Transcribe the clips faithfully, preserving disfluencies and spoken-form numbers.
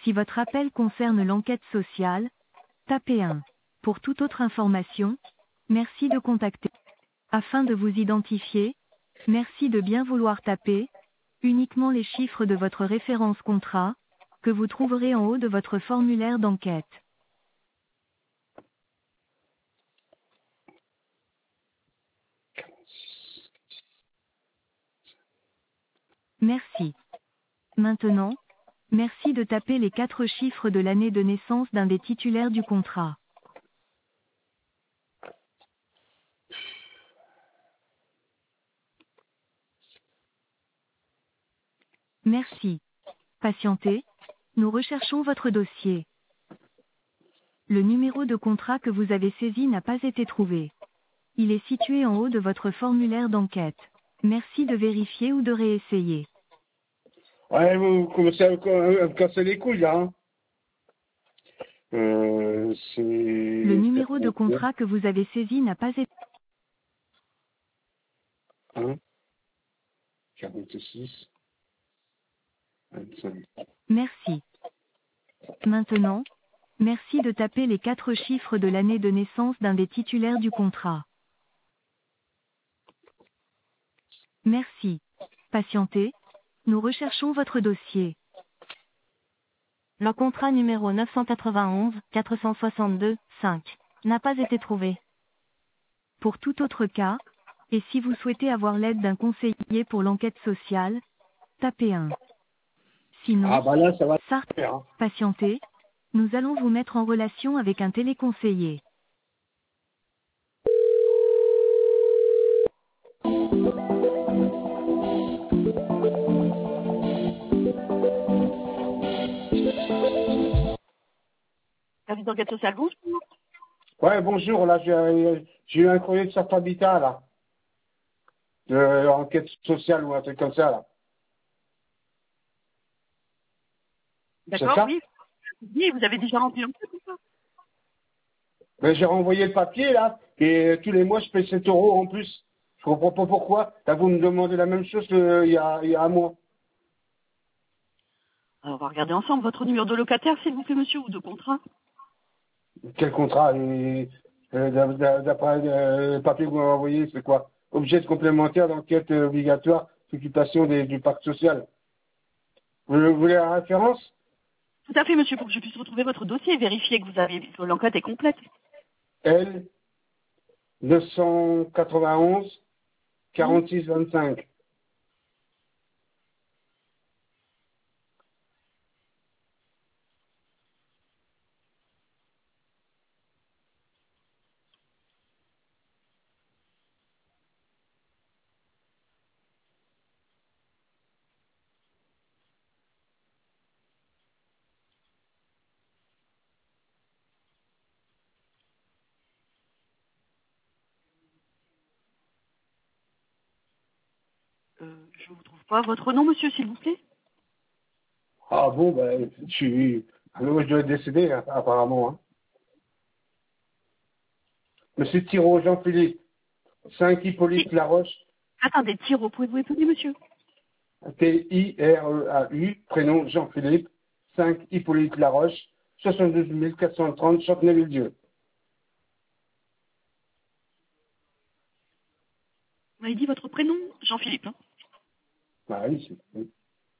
Si votre appel concerne l'enquête sociale, tapez un. Pour toute autre information, merci de contacter. Afin de vous identifier, merci de bien vouloir taper uniquement les chiffres de votre référence contrat, que vous trouverez en haut de votre formulaire d'enquête. Merci. Maintenant, merci de taper les quatre chiffres de l'année de naissance d'un des titulaires du contrat. Merci. Patientez, nous recherchons votre dossier. Le numéro de contrat que vous avez saisi n'a pas été trouvé. Il est situé en haut de votre formulaire d'enquête. Merci de vérifier ou de réessayer. Ouais, vous commencez à me à me casser les couilles, là. Hein. Euh, c'est... Le numéro de contrat que vous avez saisi n'a pas été... Hein quarante-six, vingt-cinq. Merci. Maintenant, merci de taper les quatre chiffres de l'année de naissance d'un des titulaires du contrat. Merci. Patientez, nous recherchons votre dossier. Le contrat numéro neuf cent quatre-vingt-onze quatre cent soixante-deux cinq n'a pas été trouvé. Pour tout autre cas, et si vous souhaitez avoir l'aide d'un conseiller pour l'enquête sociale, tapez un. Sinon, Ah bah là, ça va Sartre, faire. Hein. patientez, nous allons vous mettre en relation avec un téléconseiller. Service d'enquête sociale, bonjour. Ouais, bonjour, là, j'ai j'ai eu un courrier de Sarfhabitat, là. De l'enquête sociale ou un truc comme ça, là. C'est D'accord, ça? oui. Oui, vous avez déjà rempli l'enquête ou pas? Ben, j'ai renvoyé le papier, là, et tous les mois, je paye sept euros en plus. Je comprends pas pourquoi. Là, vous me demandez la même chose qu'il y a, il y a un mois. Alors, on va regarder ensemble votre numéro de locataire, s'il vous plaît, monsieur, ou de contrat. Quel contrat et, euh, d'a- d'a- D'après euh, le papier que vous m'avez envoyé, c'est quoi? Objet de complémentaire d'enquête euh, obligatoire d'occupation des- du parc social. Vous, vous voulez la référence? Tout à fait, monsieur, pour que je puisse retrouver votre dossier et vérifier que vous avez, que l'enquête est complète. L neuf cent quatre-vingt-onze Oui. quarante-six vingt-cinq. Euh, je ne vous trouve pas votre nom, monsieur, s'il vous plaît. Ah bon, ben, je suis... Ah, mais moi, je dois être décédé, hein, apparemment. Hein. Monsieur Thiraud Jean-Philippe, cinq Si. Hippolyte Laroche, Attendez, Thiraud, pouvez-vous épeler, monsieur? T I R E A U, prénom Jean-Philippe, cinq Hippolyte Laroche, soixante-douze mille quatre cent trente Chantenay-le-Dieu. Vous m'avez dit votre prénom? Jean-Philippe, hein. Bah oui, c'est... oui.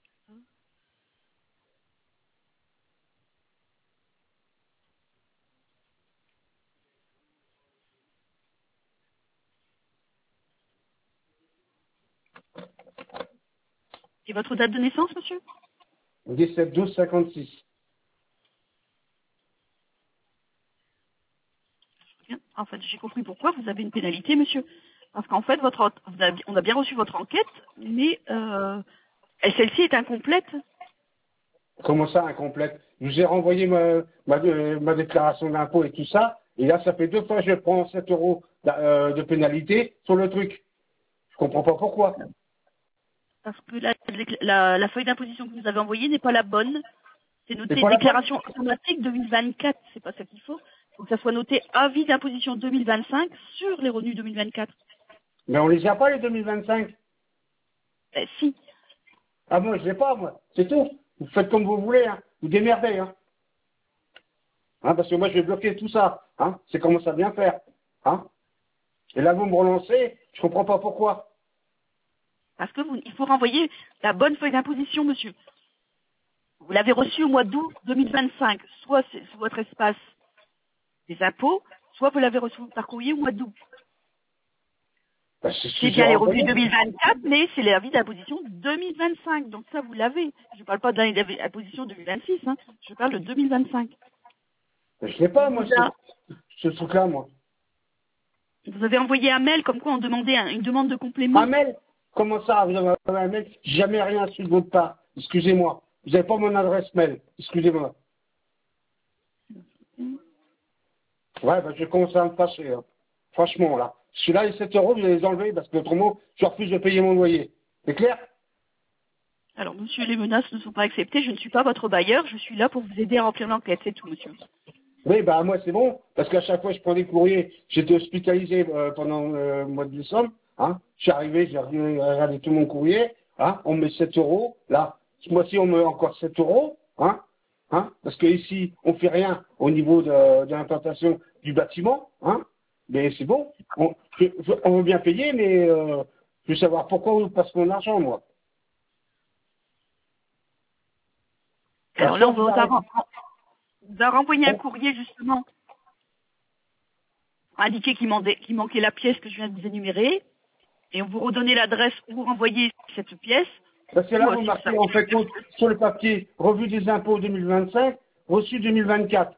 Et votre date de naissance, monsieur? dix-sept douze cinquante-six. Bien. En fait, j'ai compris pourquoi vous avez une pénalité, monsieur. Parce qu'en fait, votre, vous avez- on a bien reçu votre enquête, mais euh, et celle-ci est incomplète. Comment ça, incomplète? Je vous ai renvoyé ma, ma, euh, ma déclaration d'impôt et tout ça, et là, ça fait deux fois que je prends sept euros d'a- euh, de pénalité sur le truc. Je comprends pas pourquoi. Parce que la, la, la feuille d'imposition que vous avez envoyée n'est pas la bonne. C'est C'est noté pas la bonne? déclaration automatique deux mille vingt-quatre. C'est pas ça qu'il faut. Il faut que ça soit noté avis d'imposition deux mille vingt-cinq sur les revenus deux mille vingt-quatre. Mais on les a pas, les deux mille vingt-cinq. Ben, si. Ah, moi, je l'ai pas, moi. C'est tout. Vous faites comme vous voulez, hein. vous démerdez, hein. Hein, parce que moi, je vais bloquer tout ça, hein. C'est comment ça bien faire, hein. Et là, vous me relancez, je comprends pas pourquoi. Parce que vous, il faut renvoyer la bonne feuille d'imposition, monsieur. Vous l'avez reçue au mois d'août deux mille vingt-cinq, soit c'est sous votre espace des impôts, soit vous l'avez reçue par courrier au mois d'août. Bah, c'est ce que C'est j'ai bien les renvoyé. revenus deux mille vingt-quatre, mais c'est l'avis d'imposition deux mille vingt-cinq. Donc ça, vous l'avez. Je ne parle pas de l'année d'imposition deux mille vingt-six, hein. Je parle de deux mille vingt-cinq. Je sais On pas, moi, vous, ce, a- ce truc-là, moi. vous avez envoyé un mail comme quoi on demandait un- une demande de complément. Un mail? Comment ça, vous avez un mail? J'ai jamais rien su de votre part. Excusez-moi. Vous n'avez pas mon adresse mail. Excusez-moi. Ouais, bah, je commence à me fâcher, hein. Franchement, là. Celui-là, les sept euros, vous allez les enlever parce que autrement, je refuse de payer mon loyer. C'est clair? Alors, monsieur, les menaces ne sont pas acceptées. Je ne suis pas votre bailleur. Je suis là pour vous aider à remplir l'enquête. C'est tout, monsieur. Oui, bah, moi, c'est bon. Parce qu'à chaque fois, je prends des courriers. J'étais hospitalisé euh, pendant euh, le mois de décembre. Hein. Je suis arrivé, j'ai regardé tout mon courrier. Hein. On me met sept euros. Là, ce mois-ci, on me met encore sept euros. Hein. Hein. Parce que ici, on fait rien au niveau de, de l'implantation du bâtiment. Hein. Mais c'est bon. On, je- je- on veut bien payer, mais euh, je veux savoir pourquoi on passe mon argent, moi. Bah, Alors là, soit on vous va vous a, arrêtez. ren- vous a renvoyé un courrier, justement, indiqué qu'il manquait, qu'il manquait la pièce que je viens de vous énumérer. Et on vous redonnait l'adresse où vous renvoyez cette pièce. Parce que là, Ou vous euh, si vous marquez savez en fait compte sur le papier revue des impôts deux mille vingt-cinq, reçu deux mille vingt-quatre.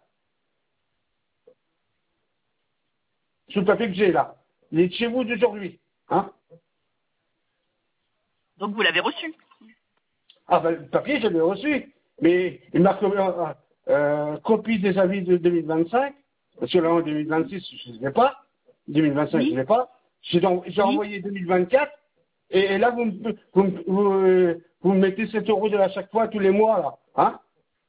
Sur le papier que j'ai là. Il est de chez vous d'aujourd'hui. Hein? Donc vous l'avez reçu. Ah ben, le papier, je l'ai reçu. Mais il marque euh, euh, copie des avis de deux mille vingt-cinq. Parce que là, en deux mille vingt-six, je ne l'ai pas. deux mille vingt-cinq, je ne Oui, l'ai pas. J'ai dans- j'ai oui. envoyé deux mille vingt-quatre. Et, et là, vous, me- vous, me- vous, euh, vous me mettez sept euros de à chaque fois, tous les mois, là. Hein?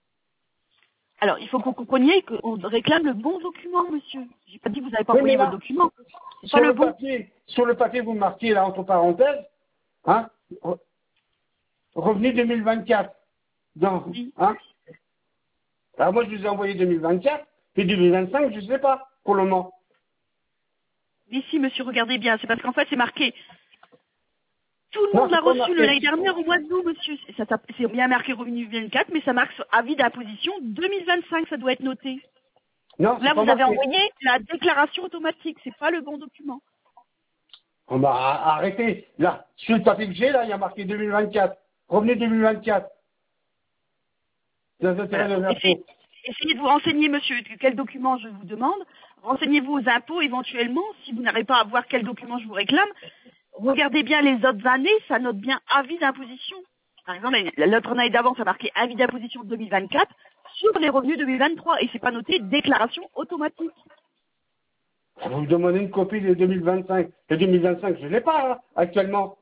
Alors, il faut que vous compreniez qu'on réclame le bon document, monsieur. J'ai pas dit que vous n'avez pas Oui, mais envoyé votre là, document. C'est pas sur le le bon. papier, sur le papier, vous marquez là entre parenthèses, hein, re- revenu deux mille vingt-quatre. Donc, Oui. hein. Alors moi, je vous ai envoyé deux mille vingt-quatre, puis deux mille vingt-cinq, je ne sais pas, pour le moment. Mais si, monsieur, regardez bien. C'est parce qu'en fait, c'est marqué. Tout le Non, monde l'a c'est pas reçu le marqué. l'année dernière au mois d'août, monsieur. Ça tape- C'est bien marqué revenu vingt-quatre, mais ça marque sur avis d'imposition deux mille vingt-cinq, ça doit être noté. Non, c'est Là, pas vous avez marqué. envoyé la déclaration automatique. C'est pas le bon document. On va arrêter. Là, sur le papier que j'ai, là, il y a marqué deux mille vingt-quatre. Revenu deux mille vingt-quatre. Des intérêts Voilà. de Donc, essayez, l'impôt. essayez de vous renseigner, monsieur, quel document je vous demande. Renseignez-vous aux impôts éventuellement, si vous n'arrivez pas à voir quel document je vous réclame. Regardez bien les autres années, ça note bien avis d'imposition. Par exemple, l'autre année d'avant, ça marquait avis d'imposition deux mille vingt-quatre sur les revenus deux mille vingt-trois et c'est pas noté déclaration automatique. Vous me demandez une copie de deux mille vingt-cinq. Le deux mille vingt-cinq, je ne l'ai pas, hein, actuellement.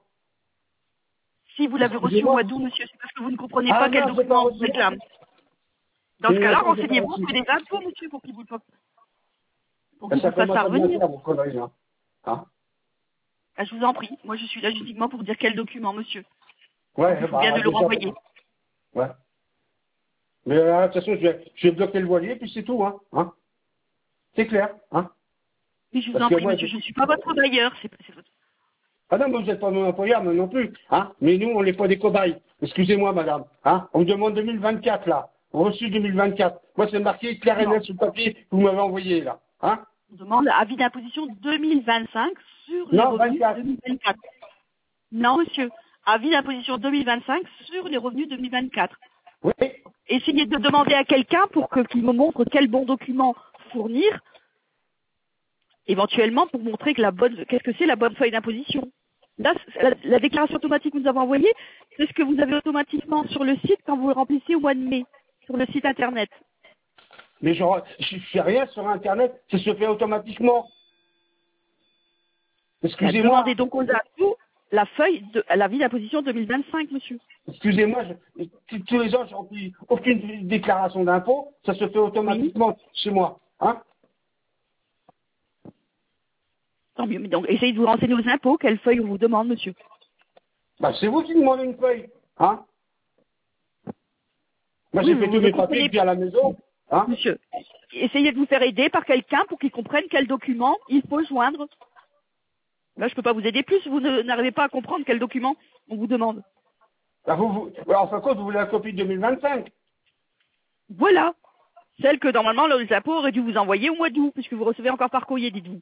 Si vous l'avez reçu au Excusez-moi. mois d'août, monsieur, c'est parce que vous ne comprenez Ah pas quel non, je l'ai pas document on vous reçu. réclame. Dans ce cas-là, deux mille vingt-cinq, je l'ai pas renseignez-vous reçu. auprès des impôts, monsieur, pour qu'ils vous, le- pour Ben, qu'ils vous ça le fassent commence à bien parvenir. faire, vos conneries, là. Hein? Ah, je vous en prie. Moi, je suis là uniquement pour vous dire quel document, monsieur. Donc, il Ouais, faut bien bah, de le déjà. renvoyer. Ouais. Mais euh, de toute façon, je vais, je vais bloquer le voilier, puis c'est tout, hein. hein c'est clair, hein. Mais je vous Parce en que prie, moi, je... monsieur, je ne suis pas votre bailleur. C'est c'est votre... Ah non, mais vous n'êtes pas mon employeur, moi non plus, hein. Mais nous, on n'est pas des cobayes. Excusez-moi, madame, hein. On me demande deux mille vingt-quatre, là. Reçu deux mille vingt-quatre. Moi, c'est marqué clair et Non. net sur le papier que vous m'avez envoyé, là. Hein. On demande avis d'imposition deux mille vingt-cinq sur les Non, revenus vingt-quatre. deux mille vingt-quatre. Non, monsieur. Avis d'imposition deux mille vingt-cinq sur les revenus deux mille vingt-quatre. Oui. Essayez de demander à quelqu'un pour que qu'il me montre quel bon document fournir, éventuellement pour montrer que la bonne, qu'est-ce que c'est la bonne feuille d'imposition. Là, c'est- la, la déclaration automatique que nous avons envoyée, c'est ce que vous avez automatiquement sur le site quand vous le remplissez au mois de mai, sur le site internet. Mais je ne fais rien sur Internet, ça se fait automatiquement. Excusez-moi. Demandez donc aux impôts la feuille de l'avis d'imposition deux mille vingt-cinq, monsieur. Excusez-moi, je- tous tous les ans, je remplis aucune déclaration d'impôt, ça se fait automatiquement chez moi. Hein. Tant mieux. Mais donc, essayez de vous renseigner aux impôts quelle feuille on vous demande, monsieur. Bah, c'est vous qui demandez une feuille. Hein. Moi, Oui, j'ai vous fait tous ne mes comprenez papiers depuis à la maison. Hein. Monsieur, essayez de vous faire aider par quelqu'un pour qu'il comprenne quel document il faut joindre. Là, je peux pas vous aider plus, vous ne- n'arrivez pas à comprendre quel document on vous demande. Bah, vous, vous, ouais, en fin de compte, vous voulez la copie de deux mille vingt-cinq. Voilà. Celle que normalement les impôts auraient dû vous envoyer au mois d'août, puisque vous recevez encore par courrier, dites-vous.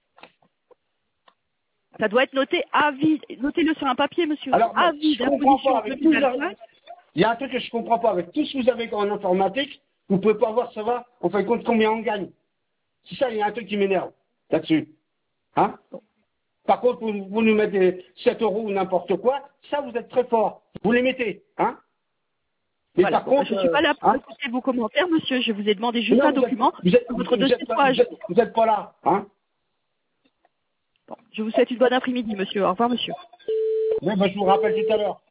Ça doit être noté à vie. Notez-le sur un papier, monsieur. Alors, moi, À vie je comprends pas d'imposition avec tout ça. deux mille vingt-cinq. Il y a un truc que je comprends pas avec tout ce que vous avez en informatique. Vous pouvez pas voir, ça va, on fait compte combien on gagne. C'est ça, il y a un truc qui m'énerve là-dessus. Hein? Par contre, vous, vous nous mettez sept euros ou n'importe quoi, ça, vous êtes très fort. Vous les mettez. Hein? Mais Voilà. par Bon, contre, je ne suis euh, pas là pour hein? écouter vos commentaires, monsieur. Je vous ai demandé juste Non, un vous êtes, document vous êtes, sur vous votre dossier êtes de pas, trois vous H. êtes, vous êtes pas là. Hein? Bon, je vous souhaite une bonne après-midi, monsieur. Au revoir, monsieur. Oui, ben, je vous rappelle tout à l'heure.